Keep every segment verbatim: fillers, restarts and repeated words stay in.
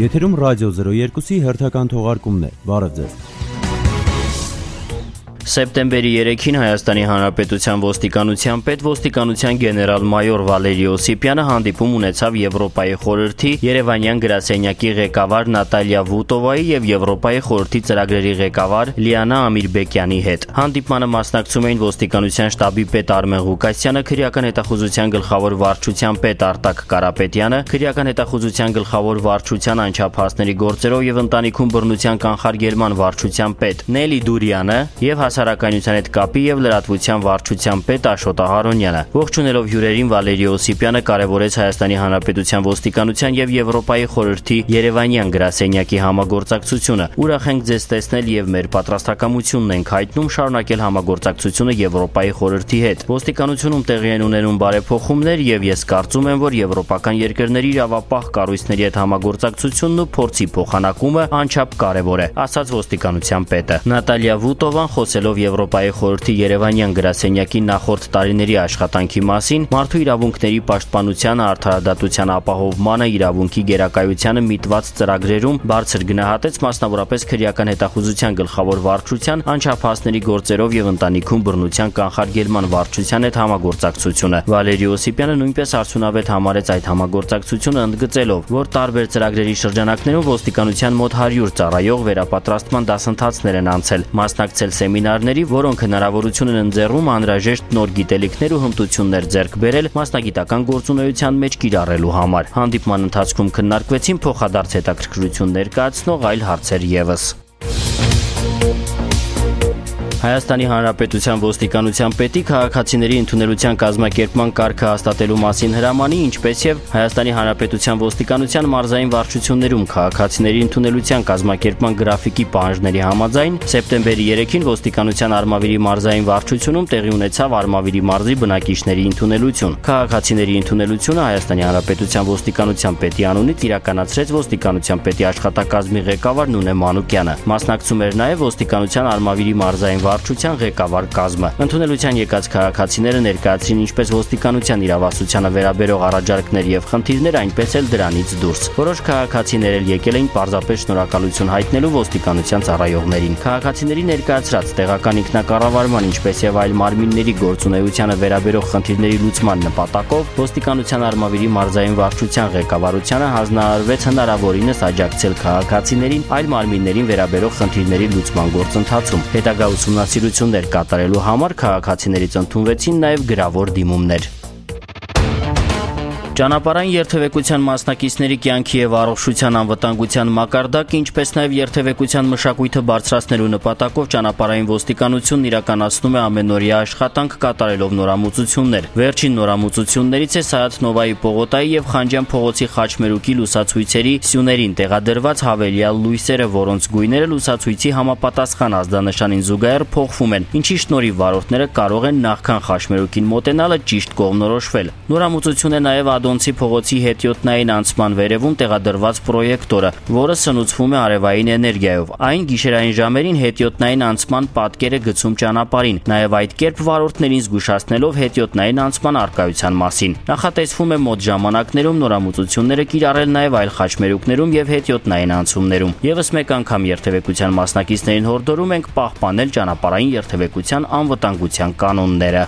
Եթերում ռադիո զրո երկուսի հերթական թողարկումն է։ Բարև ձեզ։ Սեպտեմբերի երեքին Հայաստանի Հանրապետության ոստիկանության պետ ոստիկանության գեներալ-մայոր Վալերի Օսիպյանը հանդիպում ունեցավ Եվրոպայի խորհրդի Երևանյան գրասենյակի ղեկավար Նատալիա Վուտովայի եւ Եվրոպայի խորհրդի ծրագրերի ղեկավար Լիանա Ամիրբեկյանի հետ։ Հանդիպմանը մասնակցում էին ոստիկանության շտաբի պետ Արմեն Ղուկասյանը, քրեական հետախուզության գլխավոր վարչության պետ Արտակ Կարապետյանը, քրեական հետախուզության գլխավոր վարչության անչափահասների գործերով եւ ընտանիքում բռնության կանխարգելման վարչության պետ Նելի Դուրյանը եւ հասարակայնության հետ կապի եւ լրատվության վարչության պետ Աշոտ Ահարոնյանը։ Ողջունելով հյուրերին Վալերի Օսիպյանը կարևորեց Հայաստանի Հանրապետության ոստիկանության եւ Եվրոպայի խորհրդի Երևանյան գրասենյակի համագործակցությունը։ Ուրախ ենք ձեզ տեսնել եւ մեր պատրաստակամությունն ենք հայտնում շարունակել համագործակցությունը Եվրոպայի խորհրդի հետ։ Ոստիկանությունում տեղի են ունենում բարեփոխումներ եւ ես կարծում եմ, որ եվրոպական երկրների իրավապահ կառույցների հետ համագործակցությունն ու փորձի փոխանակումը անչափ կարեւոր է, ասաց ոստիկանության պետը։ Նատալիա Վուտովան խոսելով Եվրոպայի խորհրդի Երևանյան գրասենյակի նախորդ տարիների աշխատանքի մասին, մարդու իրավունքների պաշտպանությանը, արդարադատության ապահովմանը, իրավունքի գերակայությանը միտված ծրագրերում բարձր գնահատեց մասնավորապես քրեական հետախուզության գլխավոր վարչության, անչափահասների գործերով եւ ընտանիքում բռնության կանխարգելման վարչության հետ համագործակցությունը։ Վալերի Օսիպյանը նույնպես արդյունավետ համարեց այդ համագործակցությունը, ընդգծելով, որ տարբեր ծրագրերի շրջանակներում ոստիկանության մոտ հարյուր ծառայող վերապատրաստման դասընթացներ են անցել, մասնակցել սեմինարների, որոնք հնարավորություն են ընձեռում անհրաժեշտ նոր գիտելիքներ ու հմտություններ ձեռք բերել մասնագիտական գործունեության մեջ կիրառելու համար։ Հանդիպման ընթացքում քննարկվեցին փոխադարձ հետաքրքրություն ներկայացնող այլ հարցեր ևս։ Հայաստանի Հանրապետության ոստիկանության պետի քաղաքացիների ընդունելության կազմակերպման կարգը հաստատելու մասին հրամանի, ինչպես եւ Հայաստանի Հանրապետության ոստիկանության մարզային վարչություններում քաղաքացիների ընդունելության կազմակերպման գրաֆիկի պահանջների համաձայն սեպտեմբերի երեքին ոստիկանության Արմավիրի մարզային վարչությունում տեղի ունեցավ Արմավիրի մարզի բնակիչների ընդունելություն։ Քաղաքացիների ընդունելությունը Հայաստանի Հանրապետության ոստիկանության պետի անունից իրականացրեց ոստիկանության պետի աշխատակազմի ղեկավար Նունե Մանուկյանը։ Մասնակցում էր նաեւ ոստիկանության Արմավիրի մարզային վարչության ղեկավար կազմը։ Ընդունելության եկած քաղաքացիները ներկայացրին ինչպես ոստիկանության իրավասությանը վերաբերող առաջարկներ եւ խնդիրներ, այնպես էլ դրանից դուրս։ Որոշ քաղաքացիներ էլ եկել էին պարզապես շնորհակալություն հայտնելու ոստիկանության ծառայողներին։ Քաղաքացիների ներկայացրած տեղական ինքնակառավարման, ինչպես եւ այլ մարմինների գործունեությանը վերաբերող խնդիրների լուծման նպատակով ոստիկանության Արմավիրի մարզային վարչության ղեկավարությանը հանձնարարվեց հնարավորինս աջակցել քաղաքացիներին այլ մարմիններին վերաբերող խնդիրների լուծման գործընթացում։ Հետագա ուսումնասիրություններ կատարելու համար քաղաքացիներից ընդունվեցին նաև գրավոր դիմումներ։ Ճանապարհային երթևեկության մասնակիցների կյանքի եւ առողջության անվտանգության մակարդակը, ինչպես նաեւ երթևեկության մշակույթը բարձրացնելու նպատակով ճանապարհային ոստիկանությունն իրականացնում է ամենօրյա աշխատանք կատարելով նորամուծություններ։ Վերջին նորամուծություններից է Սայաթ Նովայի պողոտայի եւ Խանջյան փողոցի խաչմերուկի լուսացույցերի սյուներին տեղադրված հավելյալ լույսերը, որոնց գույները լուսացույցի համապատասխան ազդանշանին զուգահեռ փոխվում են, ինչի շնորհիվ վարորդները կարող են նախքան խաչմերուկին մոտենալը ճիշտ կողմնորոշվել։ Նորամուծություն է նաեւ Ադոնցի փողոցի հետիոտնային անցման վերևում տեղադրված պրոյեկտորը, որը սնուցվում է արևային էներգիայով։ Այն գիշերային ժամերին հետիոտնային անցման պատկեր է գցում ճանապարհին, նաև այդ կերպ վարորդներին զգուշացնելով հետիոտնային անցման առկայության մասին։ Նախատեսվում է մոտ ժամանակներում նորամուծությունները կիրառել նաև այլ խաչմերուկներում եւ հետիոտնային անցումներում։ Եվս մեկ անգամ երթևեկության մասնակիցներին հորդորում ենք պահպանել ճանապարհային երթևեկության անվտանգության կանոնները։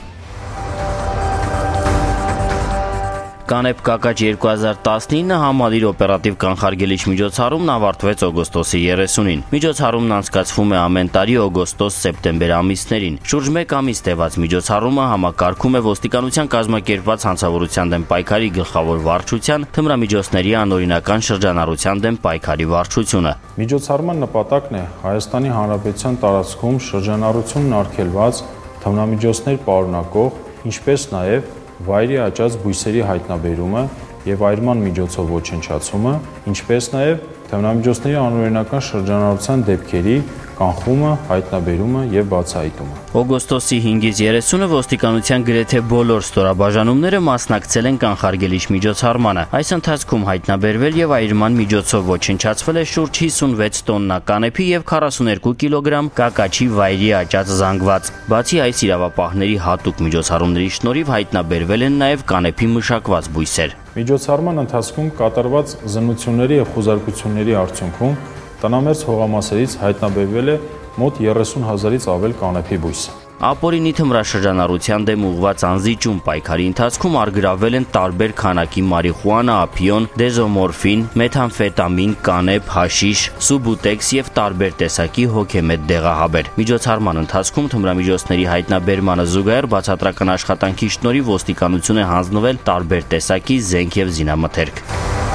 Կանեփ կակաչ երկու հազար տասնինը համալիր օպերատիվ կանխարգելիչ միջոցառումն ավարտվեց օգոստոսի երեսունին։ Միջոցառումն անցկացվում է ամեն տարի օգոստոս-սեպտեմբեր ամիսներին։ Շուրջ մեկ ամիս տևած միջոցառումը համակարգում է ոստիկանության կազմակերպված հանցավորության դեմ պայքարի գլխավոր վարչության, թմրամիջոցների անօրինական շրջանառության դեմ պայքարի վարչությունը։ Միջոցառման նպատակն է Հայաստանի Հանրապետության տարածքում շրջանառությունն արգելված թմրամիջոցներ պարունակող, ինչպես նաև վայրի աճած բույսերի հայտնաբերումը եւ այրման միջոցով ոչնչացումը, ինչպես նաեւ թմրամիջոցների անօրինական շրջանառության դեպքերի կանխումը, հայտնաբերումը եւ բացահայտումը։ Օգոստոսի հինգից երեսունը ոստիկանության գրեթե բոլոր ստորաբաժանումները մասնակցել են կանխարգելիչ միջոցառմանը։ Այս ընթացքում հայտնաբերվել եւ այրման միջոցով ոչնչացվել է շուրջ հիսունվեց տոննա կանեփի եւ քառասուներկու կիլոգրամ կակաչի վայրի աճած զանգված։ Բացի այս իրավապահների հատուկ միջոցառումների շնորհիվ հայտնաբերվել են նաեւ կանեփի մշակված բույսեր։ Միջոցառման ընթացքում կատարված զննությունների և խուզարկությունների արդյունքում տնամերձ հողամասերից հայտնաբերվել է մոտ երեսուն հազարից ավել կանեփի բույս։ Ապօրինի թմրաշրջանառության դեմ ուղղված անզիջում պայքարի ընթացքում առգրավվել են տարբեր քանակի մարիխուանա, ափիոն, դեզոմորֆին, մեթամֆետամին, կանեփ, հաշիշ, սուբուտեքս և տարբեր տեսակի հոգեմետ դեղահաբեր։ Միջոցառման ընթացքում թմրամիջոցների հայտնաբերմանը զուգահեռ բացատրական աշխատանքի շնորհիվ ոստիկանություն է հանձնվել տարբեր տեսակի զենք և զինամթերք։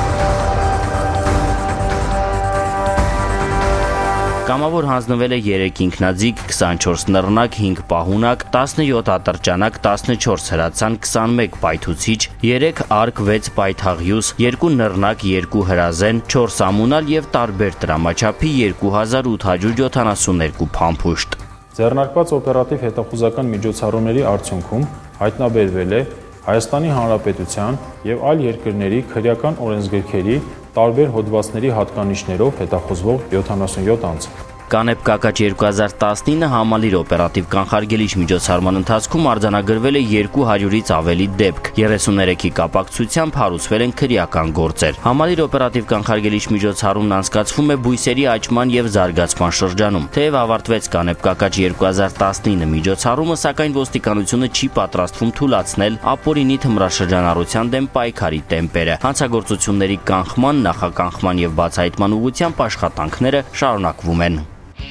Կամավոր հանձնվել է երեք ինքնաձիգ, քսանչորս նռնակ, հինգ պահունակ, տասնյոթ ատրճանակ, տասնչորս հրացան, քսանմեկ պայթուցիչ, երեք արկ, վեց պայթաղյուս, երկու նռնակ, երկու հրազեն, չորս ամունալ և տարբեր տրամաչափի երկու հազար ութ հարյուր յոթանասուններկու փամփուշտ։ Ձեռնարկված օպերատիվ հետախուզական միջոցառումների արդյունքում հայտնաբերվել է Հայաստանի Հանրապետության և այլ երկրների քրեական օրենսգրքերի տարբեր հոդվածների հատկանիշներով հետախուզվող յոթանասունյոթ անձ։ Կանեփ կակաչ երկու հազար տասնինը համալիր օպերատիվ կանխարգելիչ միջոցառման ընթացքում արձանագրվել է երկու հարյուրից ավելի դեպք, երեսուներեքի կապակցությամբ հարուցվել են քրեական գործեր։ Համալիր օպերատիվ կանխարգելիչ միջոցառումն անցկացվում է բույսերի աճման և զարգացման շրջանում։ Թեև ավարտվեց կանեփ կակաչ երկու հազար տասնինը միջոցառումը, սակայն ոստիկանությունը չի պատրաստվում թուլացնել ապօրինի թմրաշրջանառության դեմ պայքարի տեմպերը։ Հանցագործությունների կանխման, նախականխման և բացահայտման ուղղությամբ աշխատանքները շարունակվում են։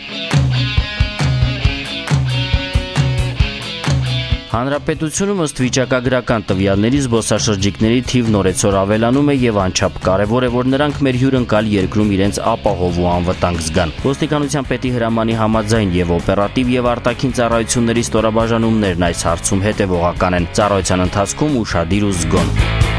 Հանրապետությունում ըստ վիճակագրական տվյալների զբոսաշրջիկների թիվն օրեցօր ավելանում է և անչափ կարևոր է, որ նրանք մեր հյուրընկալ երկրում իրենց ապահով ու անվտանգ զգան։ Ոստիկանության պետի հրամանի համաձայն և օպերատիվ և արտաքին ծառայությունների ստորաբաժանումներն այս հարցում հետևողական են։ Ծառայության ընթացքում ուշադիր ու զգոն։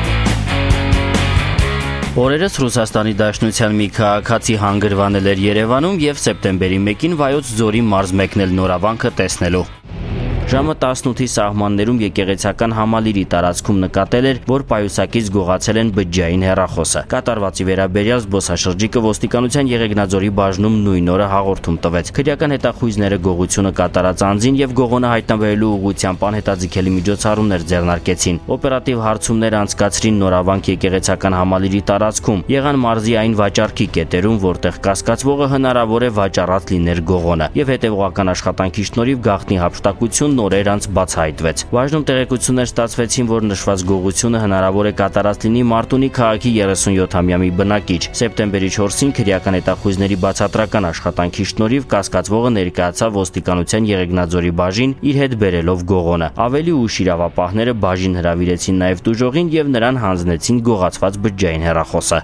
Օրերս Ռուսաստանի Դաշնության մի քաղաքացի հանգրվանել էր Երևանում և սեպտեմբերի մեկին Վայոց ձորի մարզ մեկնել նորավանքը տեսնելու։ Ժամը տասնութի սահմաններում եկեղեցական համալիրի տարածքում նկատել էր, որ պայուսակից գողացել են բջջային հեռախոսը։ Կատարվածի վերաբերյալ զբոսաշրջիկը ոստիկանության Եղեգնաձորի բաժնում նույն օրը հաղորդում տվեց։ Քրեական հետախույզները գողությունը կատարած անձին և գողոնը հայտնաբերելու ուղղությամբ անհետաձգելի միջոցառումներ ձեռնարկեցին։ Օպերատիվ հարցումներ անցկացրին Նորավանք եկեղեցական համալիրի տարածքում, եղան մարզի այն վաճառքի կետերում, որտեղ կասկածվողը հնարավոր է վաճառած լիներ գողոնը, եւ հետևողական աշխատանքի շնորհիվ գաղտնի հափշտակություն նորեր անց բացահայտվեց։ Բաժնում տեղեկություններ ստացվեցին, որ նշված գողությունը հնարավոր է կատարած լինի Մարտունի քաղաքի երեսունյոթամյա մի բնակիչ։ Սեպտեմբերի չորսին քրեական հետախույզների բացատրական աշխատանքի շնորհիվ կասկածվողը ներկայացավ ոստիկանության Եղեգնաձորի բաժին իր հետ բերելով գողոնը։ Ավելի ուշ իրավապահները բաժին հրավիրեցին նաև տուժողին եւ նրան հանձնեցին գողացված բջջային հեռախոսը։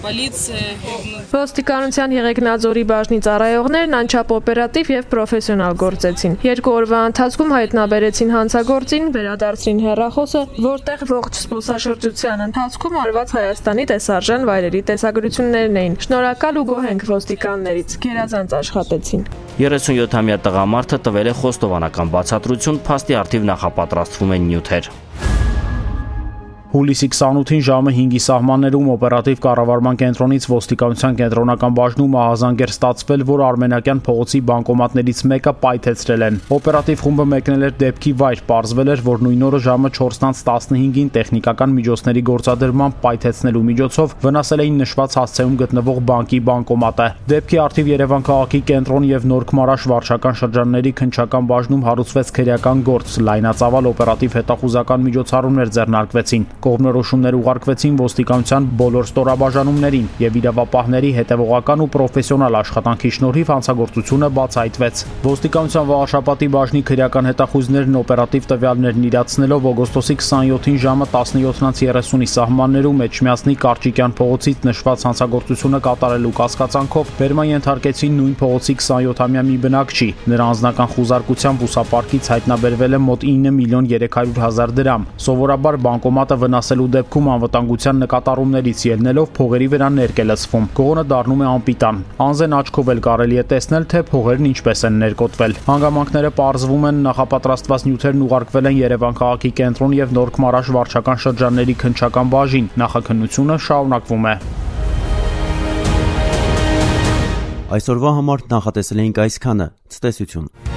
Ոստիկանության Եղեգնաձորի բաժնի ծառայողներն անչափ օպերատիվ եւ պրոֆեսիոնալ գործեցին։ Երկու օրվա ընթացքում հայտնաբերեցին հանցագործին, վերադարձրին հեռախոսը, որտեղ ողջ զբոսաշրջության ընթացքում արված Հայաստանի տեսարժան վայրերի տեսագրություններն էին։ Շնորհակալ ու գոհ ենք ոստիկաններից, գերազանց աշխատեցին։ երեսունյոթամյա տղամարդը տվել է խոստովանական բացատրություն, փաստի առթիվ նախապատրաստվում են նյութեր։ Հուլիսի քսանութին ժամը հինգի սահմաններում օպերատիվ կառավարման կենտրոնից ոստիկանության կենտրոնական բաժնում ահազանգ էր ստացվել, որ Արմենակյան փողոցի բանկոմատներից մեկը պայթեցրել են։ Օպերատիվ խումբը մեկնել էր դեպքի վայր, պարզվել էր, որ նույն օրը ժամը չորսից տասնհինգին տեխնիկական միջոցների գործադրմամբ պայթեցնելու միջոցով վնասել էին նշված հասցեում գտնվող բանկի բանկոմատը։ Դեպքի առթիվ Երևան քաղաքի կենտրոն եւ Նորքմարաշ վարչական շրջանների քննչական բաժնում հարուցվեց քրեական գործ, լայնածավալ օպերատիվ հետախուզական միջոցառումներ ձեռնարկվեցին։ Կողմնորոշումներ ուղարկվեցին ոստիկանության բոլոր ստորաբաժանումներին եւ իրավապահների հետեւողական ու պրոֆեսիոնալ աշխատանքի շնորհիվ հանցագործությունը բացահայտվեց։ Ոստիկանության Վաղաշապատի բաժնի քրեական հետախույզներն օպերատիվ տվյալներն իրացնելով օգոստոսի քսանյոթին ժամը տասնյոթից երեսունի սահմաններում Էջմիածնի Կարճիկյան փողոցից նշված հանցագործությունը կատարելու կասկածանքով բերման ենթարկեցին նույն փողոցի քսանյոթամյա մի բնակչի։ Նրա անձնական խուզարկությամբ ուսապարկից հայտնաբերվել է մոտ ինը միլիոն երեք հարյուր հազար դրամ։ Սովորաբար բանկոմատը վնասելու դեպքում անվտանգության նկատառումներից ելնելով փողերի վրա ներկ է լցվում։ Գողոնը դառնում է անպիտան։ Անձեն աչքով էլ կարելի է տեսնել, թե փողերն ինչպես են ներկոտվել։ Հանգամանքները պարզվում են, նախապատրաստված նյութերն ուղարկվել են Երևան քաղաքի կենտրոն եւ Նորքմարաշ վարչական շրջանների քննչական բաժին։ Նախաքննությունը շարունակվում է։ Այսօրվա համար նախատեսել էինք այսքանը։ Ցտեսություն։